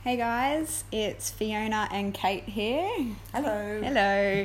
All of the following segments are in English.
Hey guys, it's Fiona and Kate here. Hello. Hello.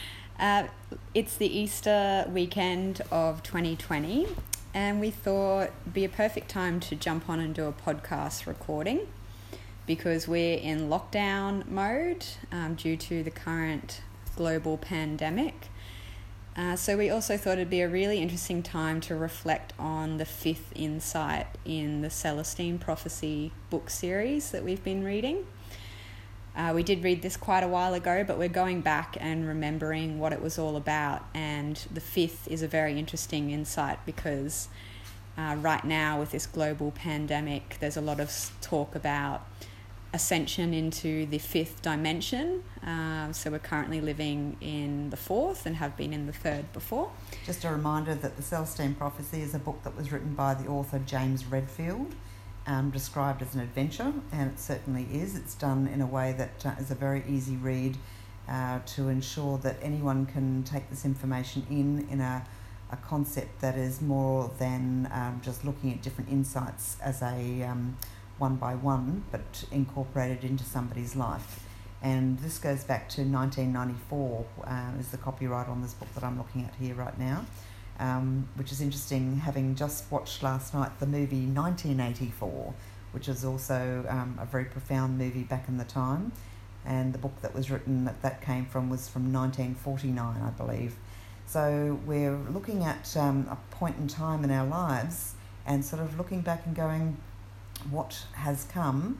It's the Easter weekend of 2020 and we thought it'd be a perfect time to jump on and do a podcast recording because we're in lockdown mode due to the current global pandemic. So we also thought it'd be a really interesting time to reflect on the fifth insight in the Celestine Prophecy book series that we've been reading. We did read this quite a while ago, but we're going back and remembering what it was all about. And the fifth is a very interesting insight because right now with this global pandemic, there's a lot of talk about ascension into the fifth dimension. So we're currently living in the fourth and have been in the third before. Just a reminder that the Celestine Prophecy is a book that was written by the author James Redfield, described as an adventure, and it certainly is. It's done in a way that is a very easy read to ensure that anyone can take this information in a concept that is more than just looking at different insights as a one by one, but incorporated into somebody's life. And this goes back to 1994 is the copyright on this book that I'm looking at here right now, which is interesting, having just watched last night the movie 1984, which is also a very profound movie back in the time. And the book that was written that came from was from 1949, I believe. So we're looking at a point in time in our lives and sort of looking back and going, what has come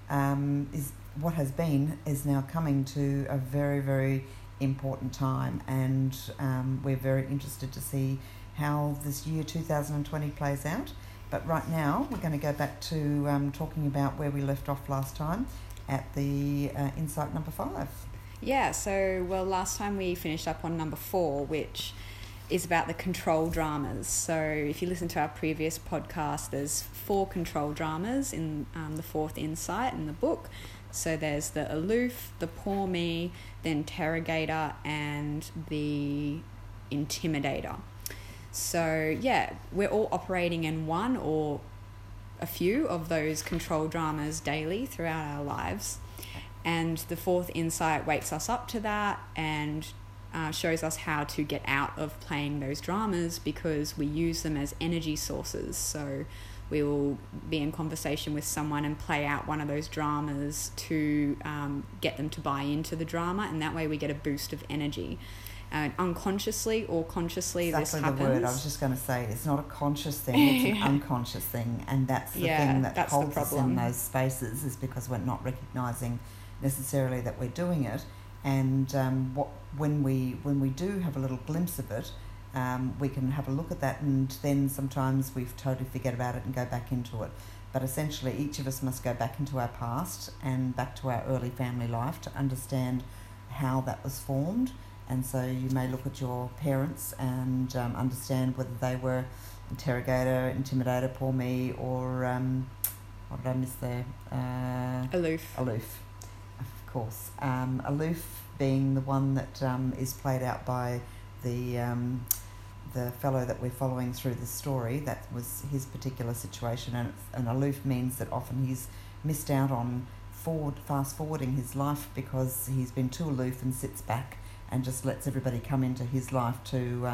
what has been is now coming to a very, very important time, and we're very interested to see how this year 2020 plays out. But right now we're going to go back to talking about where we left off last time at the insight number 5. Yeah, so last time we finished up on number 4, which is about the control dramas. So if you listen to our previous podcast, there's 4 control dramas in the fourth insight in the book. So there's the aloof, the poor me, the interrogator, and the intimidator. So yeah, we're all operating in one or a few of those control dramas daily throughout our lives. And the fourth insight wakes us up to that and shows us how to get out of playing those dramas because we use them as energy sources. So we will be in conversation with someone and play out one of those dramas to get them to buy into the drama, and that way we get a boost of energy. Unconsciously or consciously, exactly this happens. The word I was just going to say, it's not a conscious thing, it's an unconscious thing, and that's the thing that holds us in those spaces, is because we're not recognising necessarily that we're doing it. And when we do have a little glimpse of it, we can have a look at that, and then sometimes we totally forget about it and go back into it. But essentially, each of us must go back into our past and back to our early family life to understand how that was formed. And so you may look at your parents and understand whether they were interrogator, intimidator, poor me, or what did I miss there? Aloof. Aloof, of course. Aloof being the one that is played out by the fellow that we're following through the story. That was his particular situation, and aloof means that often he's missed out on fast forwarding his life because he's been too aloof and sits back and just lets everybody come into his life to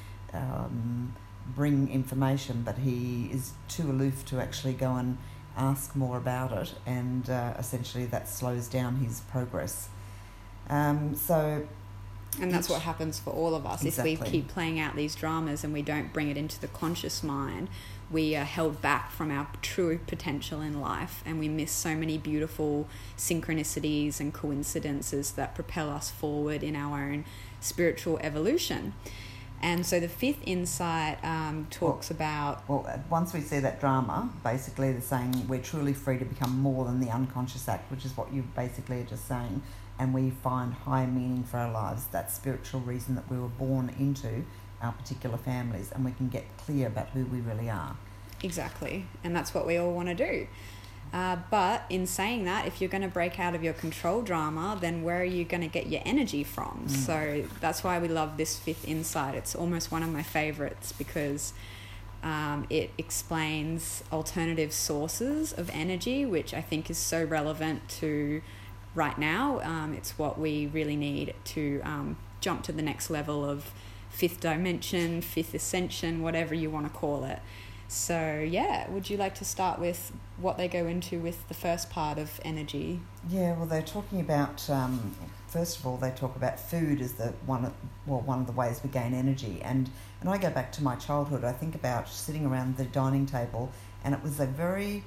bring information, but he is too aloof to actually go and ask more about it, and essentially that slows down his progress. And that's what happens for all of us. Exactly. If we keep playing out these dramas and we don't bring it into the conscious mind, we are held back from our true potential in life, and we miss so many beautiful synchronicities and coincidences that propel us forward in our own spiritual evolution. And so the fifth insight talks about... Well, once we see that drama, basically they're saying we're truly free to become more than the unconscious act, which is what you basically are just saying, and we find high meaning for our lives, that spiritual reason that we were born into our particular families, and we can get clear about who we really are. Exactly, and that's what we all want to do. But in saying that, if you're going to break out of your control drama, then where are you going to get your energy from? So that's why we love this fifth insight. It's almost one of my favorites because It explains alternative sources of energy, which I think is so relevant to right now. It's what we really need to jump to the next level of fifth dimension, fifth ascension, whatever you want to call it. So, yeah, would you like to start with what they go into with the first part of energy? Yeah, well, they're talking about, first of all, they talk about food as one of the ways we gain energy. And I go back to my childhood. I think about sitting around the dining table, and it was a very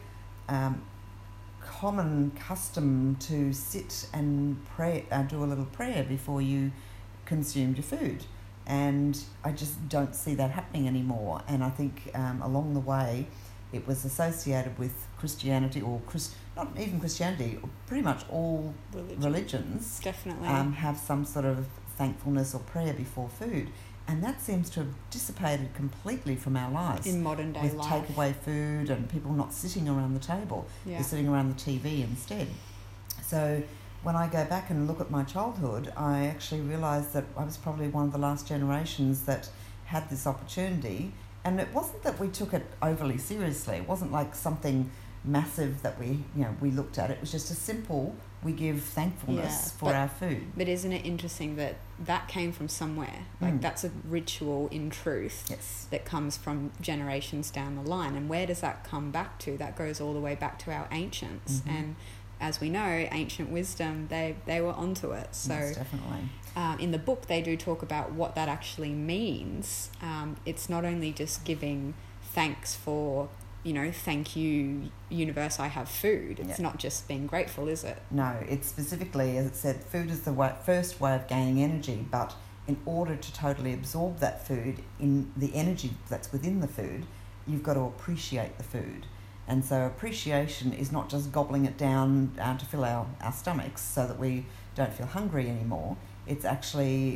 common custom to sit and pray, do a little prayer before you consumed your food. And I just don't see that happening anymore. And I think along the way, it was associated with Christianity, or not even Christianity, pretty much all religions definitely have some sort of thankfulness or prayer before food. And that seems to have dissipated completely from our lives. In modern day with life. takeaway food and people not sitting around the table. Yeah. They're sitting around the TV instead. So when I go back and look at my childhood, I actually realise that I was probably one of the last generations that had this opportunity. And it wasn't that we took it overly seriously. It wasn't like something massive that we looked at. It was just a simple, we give thankfulness for our food. But isn't it interesting that came from somewhere? Like that's a ritual in truth. Yes. That comes from generations down the line. And where does that come back to? That goes all the way back to our ancients. Mm-hmm. And as we know, ancient wisdom, they were onto it. So yes, definitely. in the book, they do talk about what that actually means. It's not only just giving thanks for, thank you, universe, I have food. It's not just being grateful, is it? No, it's specifically, as it said, food is the first way of gaining energy, but in order to totally absorb that food, in the energy that's within the food, you've got to appreciate the food. And so appreciation is not just gobbling it down to fill our stomachs so that we don't feel hungry anymore. It's actually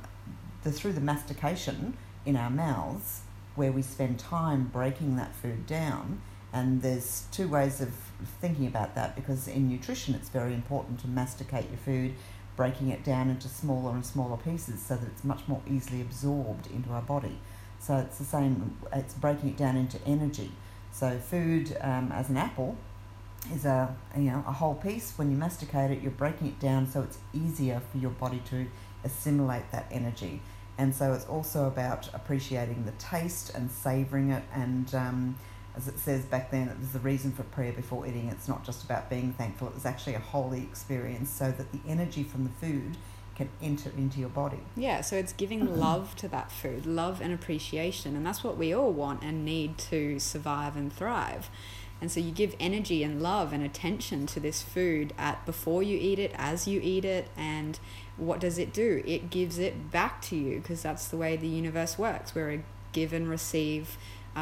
through the mastication in our mouths where we spend time breaking that food down. And there's two ways of thinking about that, because in nutrition it's very important to masticate your food, breaking it down into smaller and smaller pieces so that it's much more easily absorbed into our body. So it's the same, it's breaking it down into energy. So food, as an apple, is a whole piece. When you masticate it, you're breaking it down so it's easier for your body to assimilate that energy. And so it's also about appreciating the taste and savouring it. And as it says back then, it was the reason for prayer before eating. It's not just about being thankful. It was actually a holy experience so that the energy from the food can enter into your body. Yeah, so it's giving love to that food, love and appreciation, and that's what we all want and need to survive and thrive. And so you give energy and love and attention to this food before you eat it, as you eat it, and what does it do? It gives it back to you, because that's the way the universe works. We're a give and receive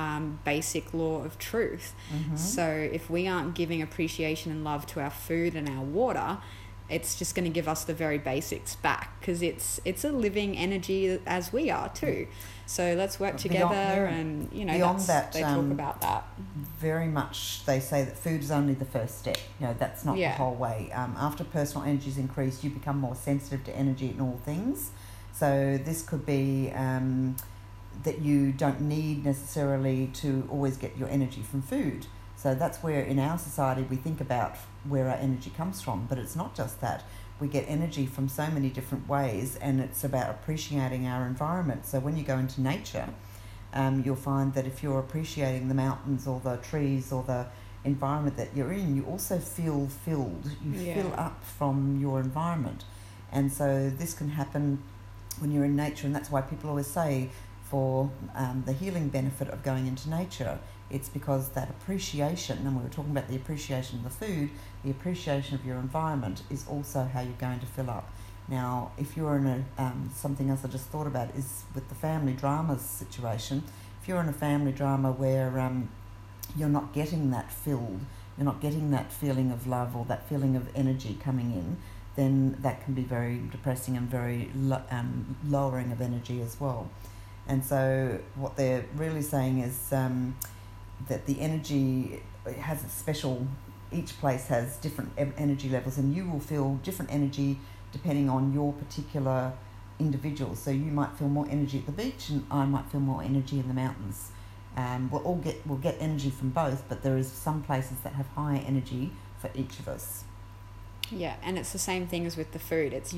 basic law of truth. Mm-hmm. So if we aren't giving appreciation and love to our food and our water, it's just going to give us the very basics back, because it's a living energy as we are too. So let's work together, and they talk about that. Very much, they say that food is only the first step. That's not the whole way. After personal energy is increased, you become more sensitive to energy in all things. So this could be that you don't need necessarily to always get your energy from food. So that's where in our society we think about where our energy comes from. But it's not just that. We get energy from so many different ways, and it's about appreciating our environment. So when you go into nature, you'll find that if you're appreciating the mountains or the trees or the environment that you're in, you also feel filled. You fill up from your environment. And so this can happen when you're in nature, and that's why people always say for the healing benefit of going into nature, it's because that appreciation, and we were talking about the appreciation of the food, the appreciation of your environment is also how you're going to fill up. Now, if you're in something else I just thought about is with the family dramas situation. If you're in a family drama where you're not getting that filled, you're not getting that feeling of love or that feeling of energy coming in, then that can be very depressing and very lowering of energy as well. And so what they're really saying is that the energy has a special, each place has different energy levels, and you will feel different energy depending on your particular individual. So you might feel more energy at the beach, and I might feel more energy in the mountains. we'll get energy from both, but there is some places that have higher energy for each of us. Yeah, and it's the same thing as with the food. It's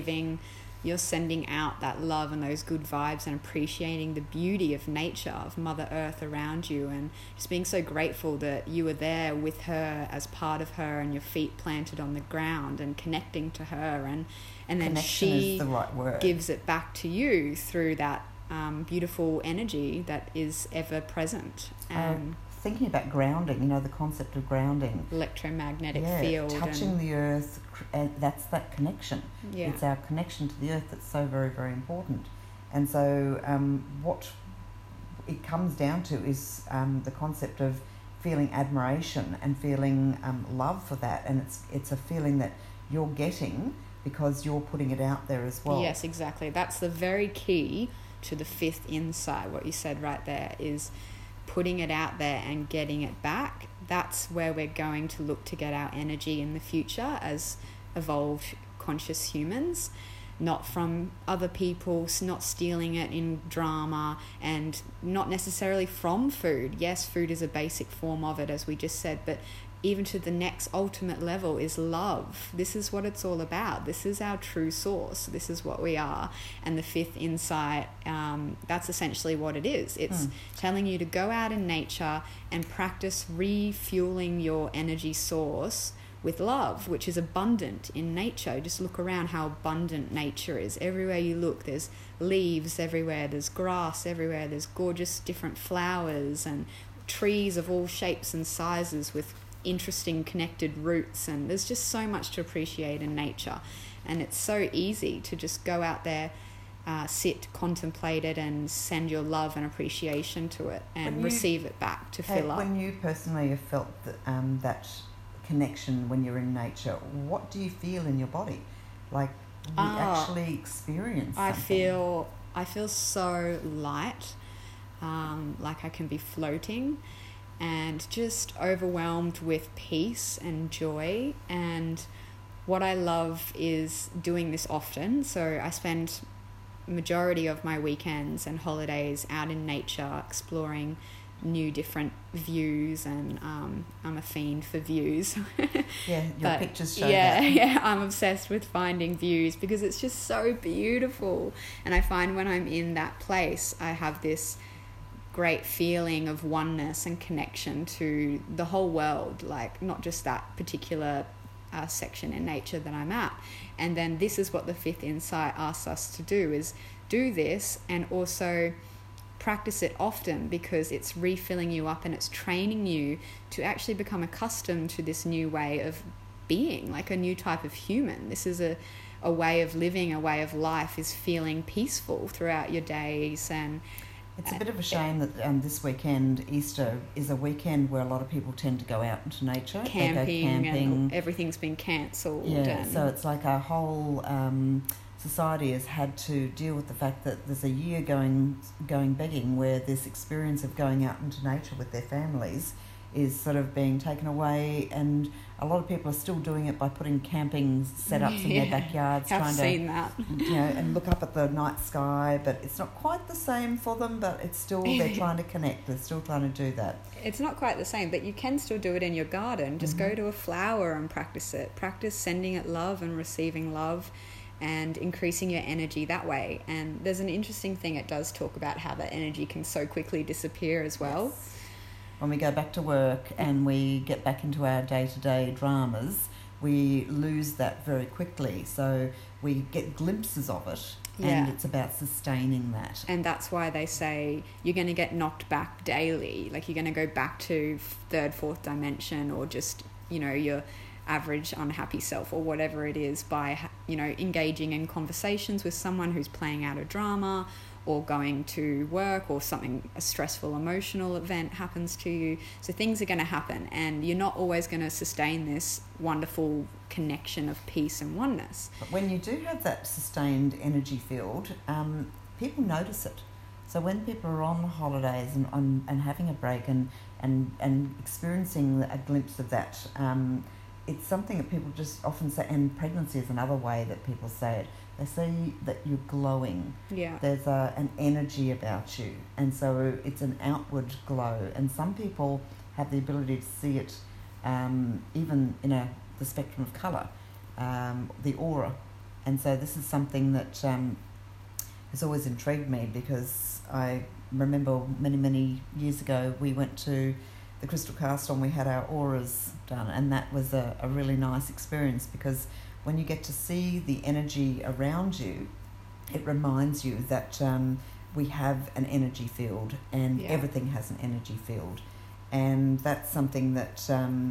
you're sending out that love and those good vibes and appreciating the beauty of nature, of Mother Earth around you, and just being so grateful that you were there with her, as part of her, and your feet planted on the ground and connecting to her, and then Connection she is the right word. gives it back to you through that beautiful energy that is ever present. And thinking about grounding, the concept of grounding. Electromagnetic field. Touching the earth, that's that connection. Yeah. It's our connection to the earth that's so very, very important. And so what it comes down to is the concept of feeling admiration and feeling love for that. And it's a feeling that you're getting because you're putting it out there as well. Yes, exactly. That's the very key to the fifth insight. What you said right there is putting it out there and getting it back. That's where we're going to look to get our energy in the future as evolved conscious humans, not from other people, not stealing it in drama, and not necessarily from food. Yes, food is a basic form of it, as we just said, but even to the next ultimate level is love. This is what it's all about. This is our true source. This is what we are. And the fifth insight, that's essentially what it is. It's telling you to go out in nature and practice refueling your energy source with love, which is abundant in nature. Just look around how abundant nature is. Everywhere you look, there's leaves everywhere, there's grass everywhere, there's gorgeous different flowers and trees of all shapes and sizes with interesting connected roots, and there's just so much to appreciate in nature. And it's so easy to just go out there, sit, contemplate it, and send your love and appreciation to it, and receive it back to fill up. When you personally have felt that connection when you're in nature, what do you feel in your body? Like you actually experience something? I feel so light, like I can be floating, and just overwhelmed with peace and joy. And what I love is doing this often. So I spend majority of my weekends and holidays out in nature, exploring new different views, and I'm a fiend for views. Yeah, your pictures show that. Yeah, I'm obsessed with finding views because it's just so beautiful. And I find when I'm in that place, I have this great feeling of oneness and connection to the whole world, like not just that particular section in nature that I'm at. And then this is what the fifth insight asks us to do, is do this and also practice it often, because it's refilling you up and it's training you to actually become accustomed to this new way of being, like a new type of human. This is a way of living, a way of life, is feeling peaceful throughout your days. And it's a bit of a shame that this weekend, Easter, is a weekend where a lot of people tend to go out into nature. Camping, they go camping. And everything's been cancelled. Yeah, so it's like our whole society has had to deal with the fact that there's a year going begging, where this experience of going out into nature with their families is sort of being taken away, and a lot of people are still doing it by putting camping setups in their backyards, I've seen that. And look up at the night sky, but it's not quite the same for them, but it's still, they're trying to connect, they're still trying to do that. It's not quite the same, but you can still do it in your garden. Just go to a flower and practice it. Practice sending it love and receiving love, and increasing your energy that way. And there's an interesting thing, it does talk about how that energy can so quickly disappear as well. Yes. When we go back to work and we get back into our day-to-day dramas, we lose that very quickly. So we get glimpses of it, and it's about sustaining that. And that's why they say you're going to get knocked back daily. Like you're going to go back to third, fourth dimension, or just, your average unhappy self, or whatever it is, by, engaging in conversations with someone who's playing out a drama, or going to work, or a stressful emotional event happens to you. So things are going to happen, and you're not always going to sustain this wonderful connection of peace and oneness. But when you do have that sustained energy field, people notice it. So when people are on holidays and having a break and experiencing a glimpse of that, it's something that people just often say, and pregnancy is another way that people say it. They say that you're glowing. Yeah. There's an energy about you, and so it's an outward glow. And some people have the ability to see it, even in the spectrum of colour, the aura. And so this is something that has always intrigued me, because I remember many years ago we went to the Crystal Castle and we had our auras done, and that was a really nice experience, because when you get to see the energy around you, it reminds you that we have an energy field, and everything has an energy field. And that's something that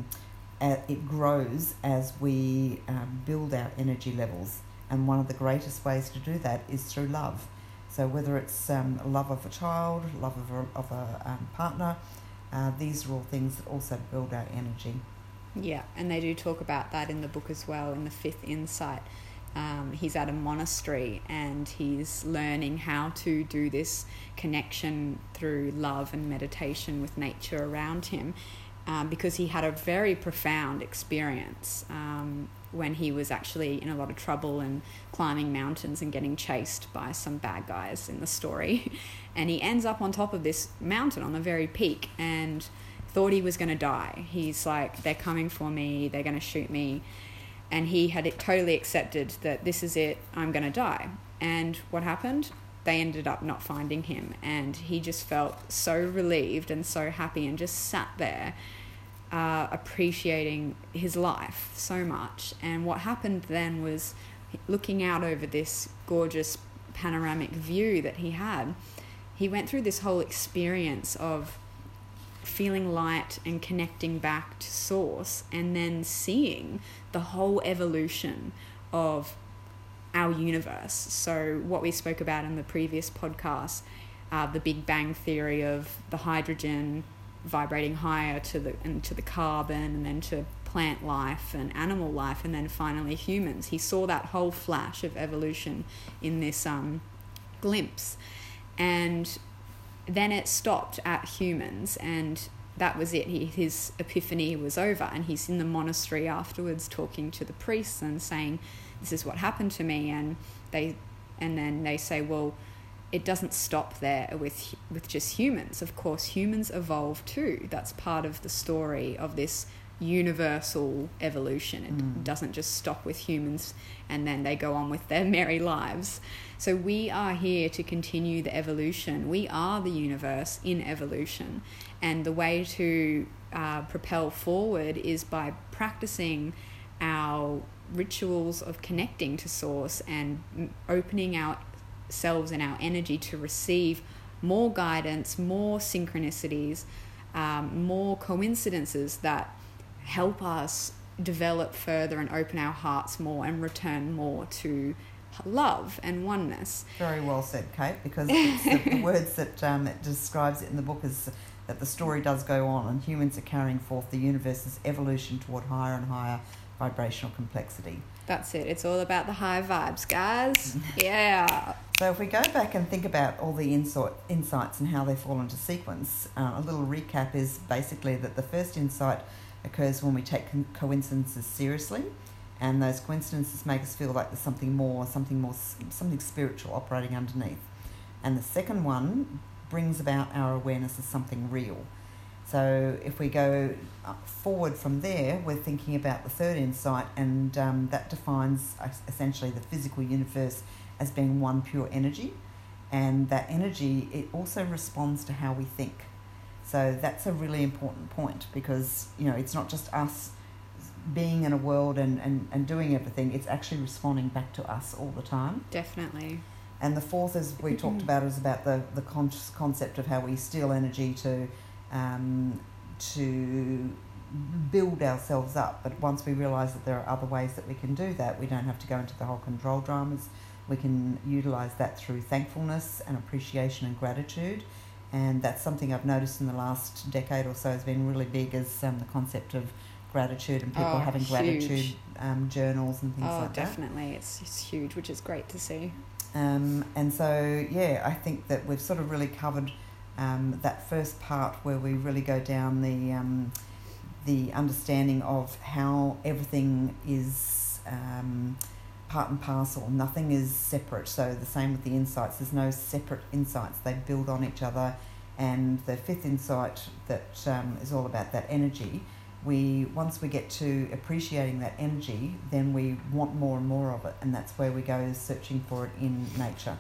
it grows as we build our energy levels. And one of the greatest ways to do that is through love. So whether it's love of a child, love of a partner, these are all things that also build our energy. Yeah, and they do talk about that in the book as well, in the 5th Insight. He's at a monastery and he's learning how to do this connection through love and meditation with nature around him, because he had a very profound experience when he was actually in a lot of trouble and climbing mountains and getting chased by some bad guys in the story. And he ends up on top of this mountain on the very peak and thought he was going to die. He's like, they're coming for me, they're going to shoot me. And he had totally accepted that this is it, I'm going to die. And what happened? They ended up not finding him. And he just felt so relieved and so happy, and just sat there appreciating his life so much. And what happened then was, looking out over this gorgeous panoramic view that he had, he went through this whole experience of feeling light and connecting back to source, and then seeing the whole evolution of our universe. So what we spoke about in the previous podcast, the Big Bang theory of the hydrogen vibrating higher to the carbon, and then to plant life and animal life, and then finally humans. He saw that whole flash of evolution in this glimpse, and then it stopped at humans, and that was it. His epiphany was over, and he's in the monastery afterwards talking to the priests and saying, this is what happened to me. And then they say, well, it doesn't stop there with just humans. Of course, humans evolve too. That's part of the story of this universal evolution. It doesn't just stop with humans and then they go on with their merry lives. So we are here to continue the evolution. We are the universe in evolution, and the way to propel forward is by practicing our rituals of connecting to source and opening ourselves and our energy to receive more guidance, more synchronicities, more coincidences that help us develop further and open our hearts more and return more to love and oneness. Very well said, Kate, because it's the words that it describes it in the book is that the story does go on, and humans are carrying forth the universe's evolution toward higher and higher vibrational complexity. That's it. It's all about the high vibes, guys. Yeah. So if we go back and think about all the insights and how they fall into sequence, a little recap is basically that the first insight occurs when we take coincidences seriously, and those coincidences make us feel like there's something spiritual operating underneath. And the second one brings about our awareness of something real. So if we go forward from there, we're thinking about the third insight, and that defines essentially the physical universe as being one pure energy, and that energy, it also responds to how we think. So that's a really important point, because it's not just us being in a world and doing everything, it's actually responding back to us all the time. Definitely. And the fourth, as we talked about, is about the concept of how we steal energy to build ourselves up. But once we realise that there are other ways that we can do that, we don't have to go into the whole control dramas. We can utilise that through thankfulness and appreciation and gratitude. And that's something I've noticed in the last decade or so has been really big, is the concept of gratitude and people having gratitude journals and things like that. Oh, definitely. It's huge, which is great to see. And so, yeah, I think that we've sort of really covered that first part where we really go down the understanding of how everything is part and parcel. Nothing is separate. So the same with the insights. There's no separate insights. They build on each other. And the fifth insight that is all about that energy, once we get to appreciating that energy, then we want more and more of it. And that's where we go, searching for it in nature.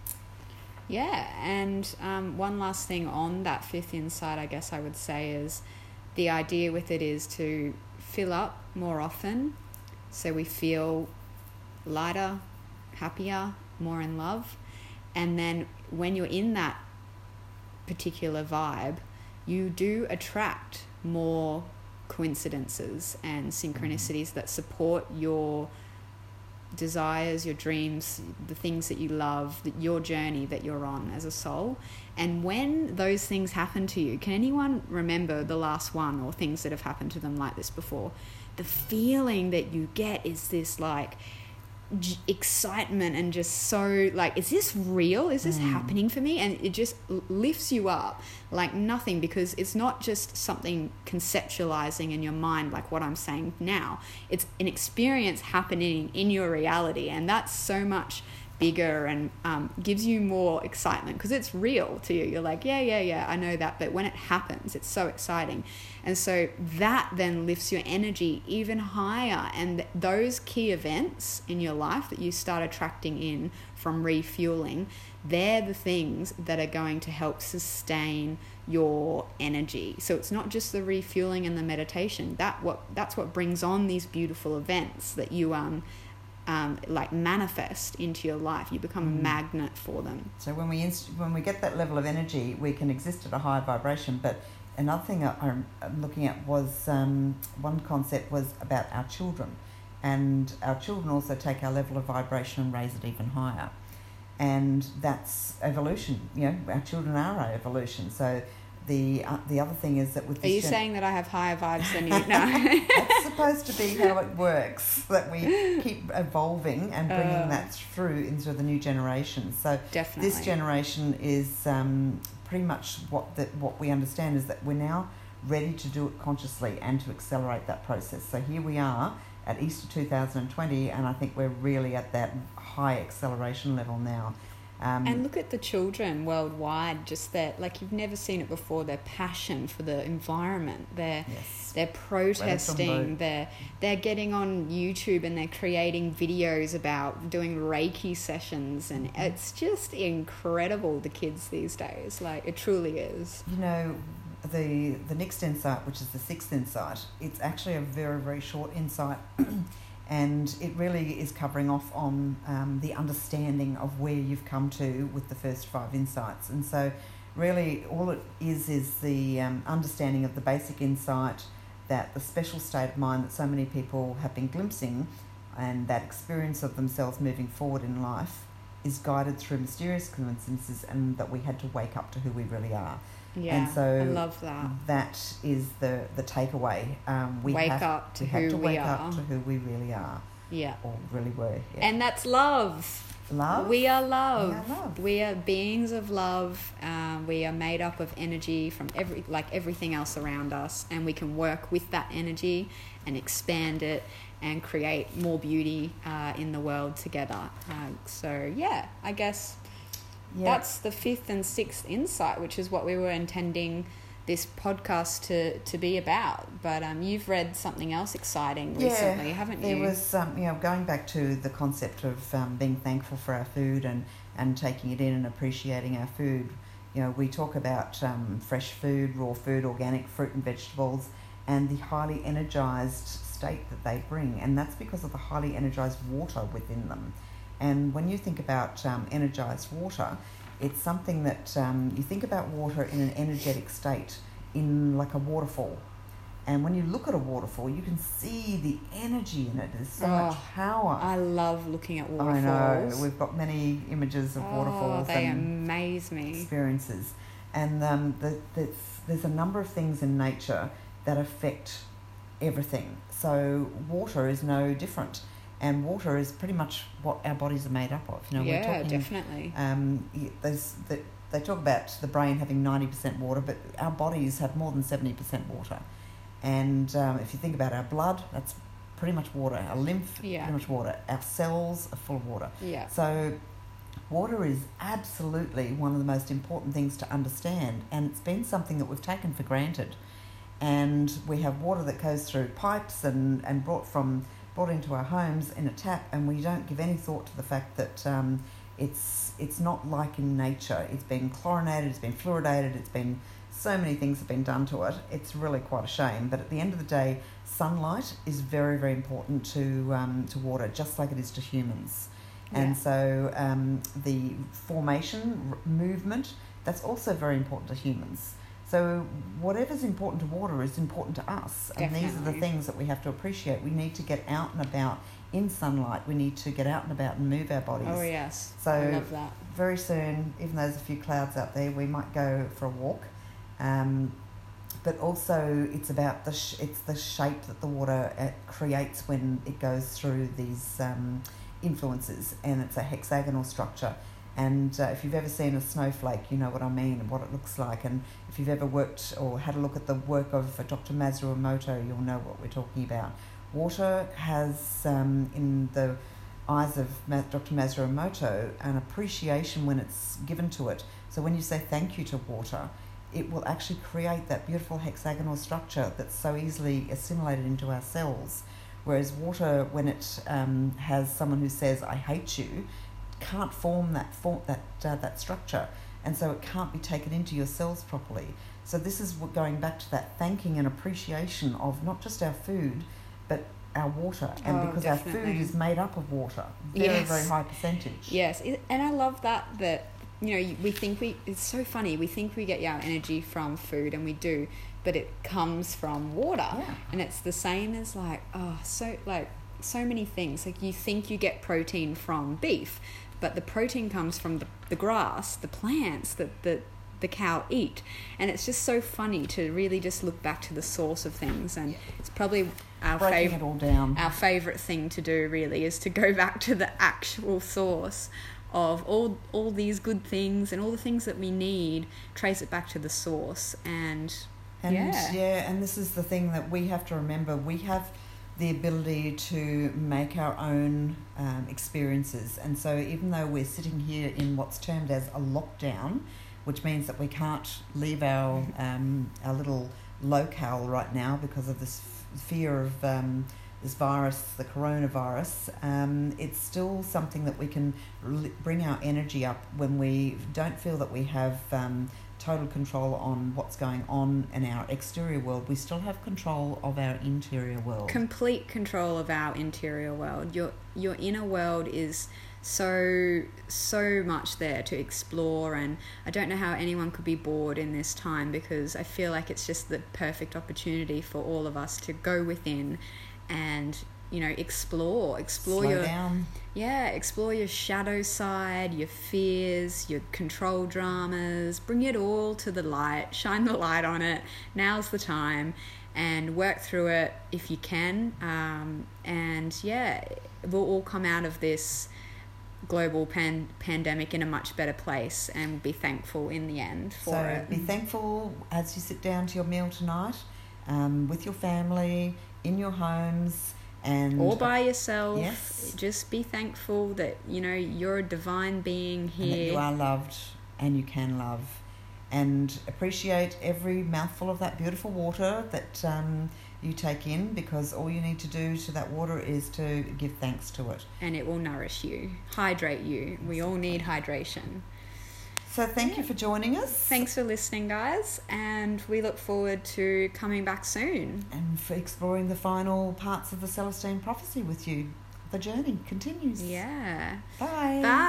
Yeah, and one last thing on that fifth insight, I guess I would say, is the idea with it is to fill up more often so we feel lighter, happier, more in love. And then when you're in that particular vibe, you do attract more coincidences and synchronicities that support your desires, your dreams, the things that you love, your journey that you're on as a soul. And when those things happen to you, can anyone remember the last one or things that have happened to them like this before? The feeling that you get is this like excitement and just so like, is this real? Is this happening for me? And it just lifts you up like nothing, because it's not just something conceptualizing in your mind like what I'm saying now. It's an experience happening in your reality, and that's so much bigger and gives you more excitement because it's real to you. You're like, yeah, I know that. But when it happens, it's so exciting. And so that then lifts your energy even higher. And those key events in your life that you start attracting in from refueling, they're the things that are going to help sustain your energy. So it's not just the refueling and the meditation. That's what brings on these beautiful events that you like manifest into your life. You become a magnet for them. So when we get that level of energy, we can exist at a higher vibration. But another thing I'm looking at was one concept was about our children, and our children also take our level of vibration and raise it even higher, and that's evolution. You know, our children are our evolution. So the other thing is that with this... Are you saying that I have higher vibes than you? No. That's supposed to be how it works, that we keep evolving and bringing that through into the new generation. So definitely. This generation is pretty much what we understand is that we're now ready to do it consciously and to accelerate that process. So here we are at Easter 2020, and I think we're really at that high acceleration level now. And look at the children worldwide, just that, like, you've never seen it before, their passion for the environment, they're protesting, they're getting on YouTube and they're creating videos about doing Reiki sessions, and it's just incredible, the kids these days. Like, it truly is. You know, the next insight, which is the sixth insight, it's actually a very, very short insight. And it really is covering off on the understanding of where you've come to with the first 5 insights. And so really all it is the understanding of the basic insight that the special state of mind that so many people have been glimpsing, and that experience of themselves moving forward in life, is guided through mysterious coincidences, and that we had to wake up to who we really are. Yeah, and so I love that. That is the takeaway. We have to wake up to who we really are. Yeah. Or really were. Yeah. And that's love. Love? We are love. We are beings of love. We are made up of energy from everything else around us, and we can work with that energy and expand it and create more beauty in the world together. So yeah, I guess that's the 5th and 6th insight, which is what we were intending this podcast to be about. But you've read something else exciting recently, haven't you? There was, going back to the concept of being thankful for our food and taking it in and appreciating our food. You know, we talk about fresh food, raw food, organic fruit and vegetables, and the highly energised state that they bring. And that's because of the highly energised water within them. And when you think about energised water, it's something that you think about water in an energetic state, in like a waterfall. And when you look at a waterfall, you can see the energy in it. There's so much power. I love looking at waterfalls. I know. We've got many images of waterfalls. They amaze me. Experiences. And there's a number of things in nature that affect everything. So water is no different. And water is pretty much what our bodies are made up of. You know, yeah, we're talking, definitely. They talk about the brain having 90% water, but our bodies have more than 70% water. And if you think about our blood, that's pretty much water. Our lymph, pretty much water. Our cells are full of water. Yeah. So water is absolutely one of the most important things to understand, and it's been something that we've taken for granted. And we have water that goes through pipes and brought into our homes in a tap, and we don't give any thought to the fact that it's not like in nature. It's been chlorinated, it's been fluoridated, it's been so many things have been done to it. It's really quite a shame. But at the end of the day, sunlight is very, very important to water, just like it is to humans. Yeah. And so the formation, movement, that's also very important to humans. So whatever's important to water is important to us. And Definitely. these are the things that we have to appreciate. We need to get out and about in sunlight. We need to get out and about and move our bodies. Oh, yes. So I love that. very soon, even though there's a few clouds out there, we might go for a walk. But also it's about it's the shape that the water creates when it goes through these influences, and it's a hexagonal structure. And if you've ever seen a snowflake, you know what I mean and what it looks like. And if you've ever worked or had a look at the work of Dr. Masaru Emoto, you'll know what we're talking about. Water has, in the eyes of Dr. Masaru Emoto, an appreciation when it's given to it. So when you say thank you to water, it will actually create that beautiful hexagonal structure that's so easily assimilated into our cells. Whereas water, when it has someone who says, I hate you, can't form that structure, and so it can't be taken into your cells properly. So this is going back to that thanking and appreciation of not just our food, but our water, and because definitely. our food is made up of water, very Yes. very high percentage. Yes, and I love that it's so funny, we think we get our energy from food, and we do, but it comes from water. Yeah. And it's the same as so many things. Like, you think you get protein from beef, but the protein comes from the grass, the plants that the cow eat. And it's just so funny to really just look back to the source of things. And it's probably our Breaking it all down. Our favourite thing to do really is to go back to the actual source of all these good things and all the things that we need, trace it back to the source. And this is the thing that we have to remember. We have the ability to make our own experiences. And so even though we're sitting here in what's termed as a lockdown, which means that we can't leave our little locale right now because of this fear of this virus, the coronavirus, it's still something that we can bring our energy up when we don't feel that we have total control on what's going on in our exterior world. We still have control of our interior world. Complete control of our interior world. Your inner world is so much there to explore, and I don't know how anyone could be bored in this time, because I feel like it's just the perfect opportunity for all of us to go within and explore Slow your down. Explore your shadow side, your fears, your control dramas. Bring it all to the light. Shine the light on it. Now's the time, and work through it if you can. We'll all come out of this global pandemic in a much better place, and we'll be thankful in the end for it. So be thankful as you sit down to your meal tonight, with your family, in your homes, and all by yourself. Yes. Just be thankful that you're a divine being here, and that you are loved and you can love, and appreciate every mouthful of that beautiful water that you take in, because all you need to do to that water is to give thanks to it, and it will nourish you, hydrate you. We all need hydration. So thank you for joining us. Thanks for listening, guys, and we look forward to coming back soon. And for exploring the final parts of the Celestine Prophecy with you. The journey continues. Yeah. Bye. Bye.